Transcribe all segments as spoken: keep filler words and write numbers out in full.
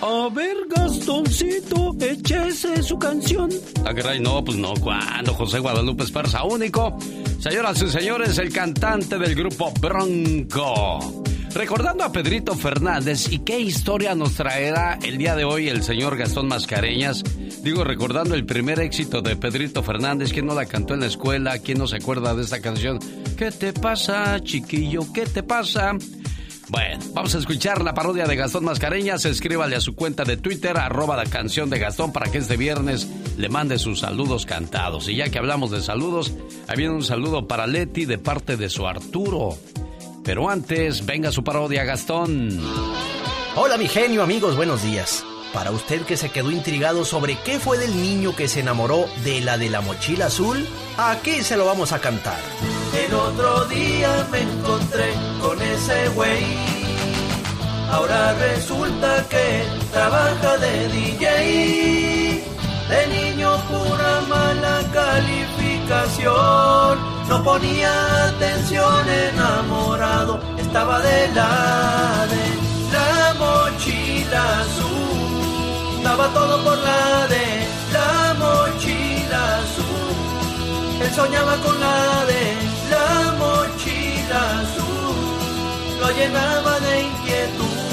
A ver, Gastoncito, échese su canción. Ah, caray, no, pues no, ¿cuándo? José Guadalupe Esparza, único. Señoras y señores, el cantante del grupo Bronco. Recordando a Pedrito Fernández, ¿y qué historia nos traerá el día de hoy el señor Gastón Mascareñas? Digo, recordando el primer éxito de Pedrito Fernández, ¿quién no la cantó en la escuela? ¿Quién no se acuerda de esta canción? ¿Qué te pasa, chiquillo? ¿Qué te pasa? Bueno, vamos a escuchar la parodia de Gastón Mascareñas. Escríbale a su cuenta de Twitter, arroba la canción de Gastón, para que este viernes le mande sus saludos cantados. Y ya que hablamos de saludos, ahí viene un saludo para Leti de parte de su Arturo. Pero antes, venga su parodia, Gastón. Hola, mi genio, amigos, buenos días. Para usted que se quedó intrigado sobre qué fue del niño que se enamoró de la de la mochila azul, aquí se lo vamos a cantar. El otro día me encontré con ese güey. Ahora resulta que trabaja de D J. De niño pura mala calificación. No ponía atención, enamorado estaba de la de la mochila azul. Daba todo por la de la mochila azul. Él soñaba con la de la mochila azul. Lo llenaba de inquietud.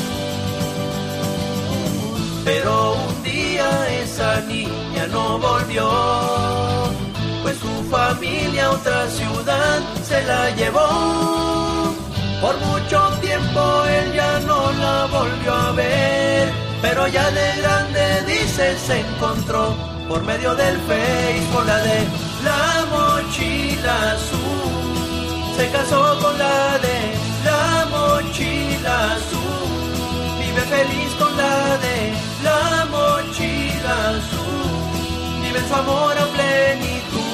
Pero un día esa niña no volvió, pues su familia a otra ciudad se la llevó. Por mucho tiempo él ya no la volvió a ver, pero ya de grande dice se encontró por medio del Face con la de la mochila azul. Se casó con la de la mochila azul. Vive feliz con la de la mochila azul. Vive en su amor a plenitud.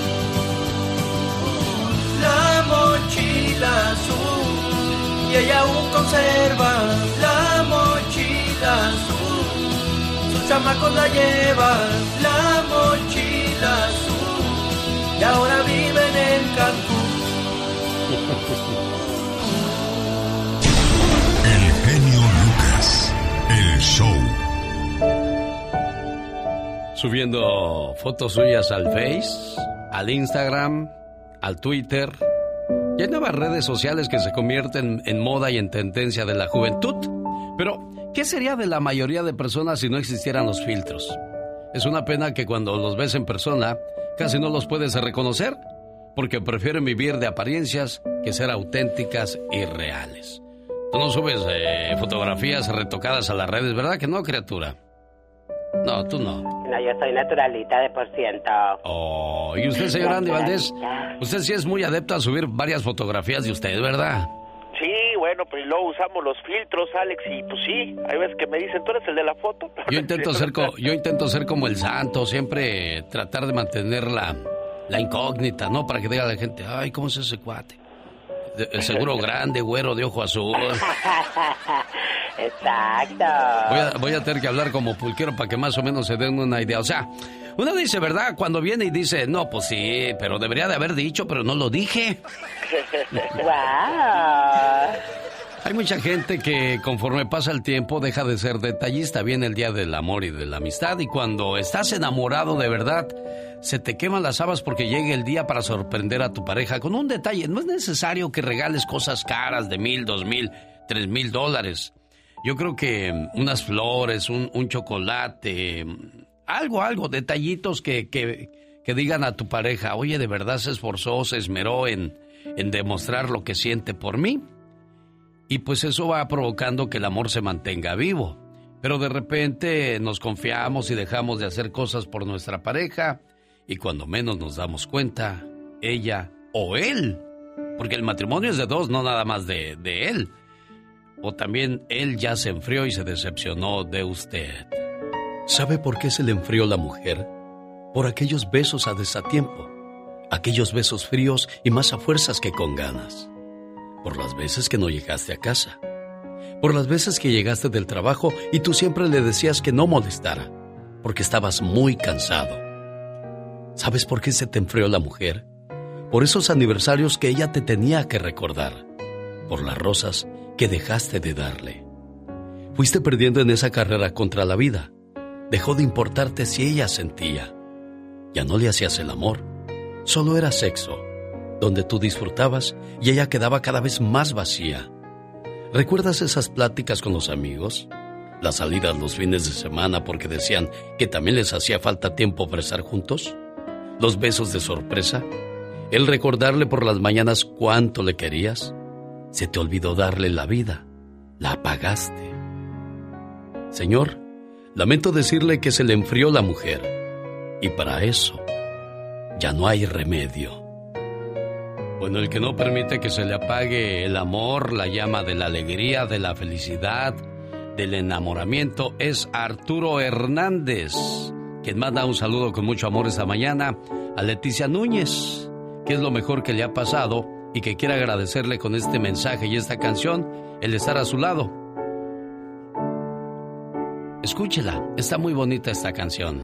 La mochila azul. Y ella aún conserva la mochila azul. Sus chamacos la llevan la mochila azul. Y ahora viven en Cancún. El genio Lucas, el show. Subiendo fotos suyas al Face, al Instagram, al Twitter. Y hay nuevas redes sociales que se convierten en moda y en tendencia de la juventud. Pero, ¿qué sería de la mayoría de personas si no existieran los filtros? Es una pena que cuando los ves en persona, casi no los puedes reconocer, porque prefieren vivir de apariencias que ser auténticas y reales. Tú no subes eh, fotografías retocadas a las redes, ¿verdad que no, criatura? No, tú no. No, yo soy naturalita de por ciento. Oh, y usted, señor Andy Valdés, usted sí es muy adepto a subir varias fotografías de usted, ¿verdad? Sí, bueno, pues luego usamos los filtros, Alex, y pues sí, hay veces que me dicen, ¿tú eres el de la foto? Yo intento ser, co- yo intento ser como el santo, siempre tratar de mantener la, la incógnita, ¿no? Para que diga la gente, ay, ¿cómo es ese cuate? De, el seguro grande, güero, de ojo azul. Exacto. Voy a, voy a tener que hablar como pulquero para que más o menos se den una idea. O sea, uno dice, ¿verdad? Cuando viene y dice, no, pues sí, pero debería de haber dicho, pero no lo dije. Wow. Hay mucha gente que conforme pasa el tiempo deja de ser detallista. Viene el día del amor y de la amistad, y cuando estás enamorado de verdad, se te queman las habas porque llegue el día para sorprender a tu pareja con un detalle. No es necesario que regales cosas caras de mil, dos mil, tres mil dólares. Yo creo que unas flores, un, un chocolate, algo, algo, detallitos que, que, que digan a tu pareja, oye, de verdad se esforzó, se esmeró en, en demostrar lo que siente por mí. Y pues eso va provocando que el amor se mantenga vivo. Pero de repente nos confiamos y dejamos de hacer cosas por nuestra pareja, y cuando menos nos damos cuenta, ella o él, porque el matrimonio es de dos, no nada más de, de él, o también él ya se enfrió y se decepcionó de usted. ¿Sabe por qué se le enfrió la mujer? Por aquellos besos a desatiempo, aquellos besos fríos y más a fuerzas que con ganas. Por las veces que no llegaste a casa, por las veces que llegaste del trabajo y tú siempre le decías que no molestara, porque estabas muy cansado. ¿Sabes por qué se te enfrió la mujer? Por esos aniversarios que ella te tenía que recordar, por las rosas que dejaste de darle, Fuiste perdiendo en esa carrera contra la vida. Dejó de importarte si ella sentía. Ya no le hacías el amor, solo era sexo, donde tú disfrutabas y ella quedaba cada vez más vacía. ¿Recuerdas esas pláticas con los amigos? Las salidas los fines de semana porque decían que también les hacía falta tiempo para estar juntos. Los besos de sorpresa. El recordarle por las mañanas cuánto le querías. Se te olvidó darle la vida. La apagaste. Señor, lamento decirle que se le enfrió la mujer. Y para eso ya no hay remedio. Bueno, el que no permite que se le apague el amor, la llama de la alegría, de la felicidad, del enamoramiento, es Arturo Hernández, quien manda un saludo con mucho amor esta mañana a Leticia Núñez, que es lo mejor que le ha pasado y que quiere agradecerle con este mensaje y esta canción el estar a su lado. Escúchela, está muy bonita esta canción.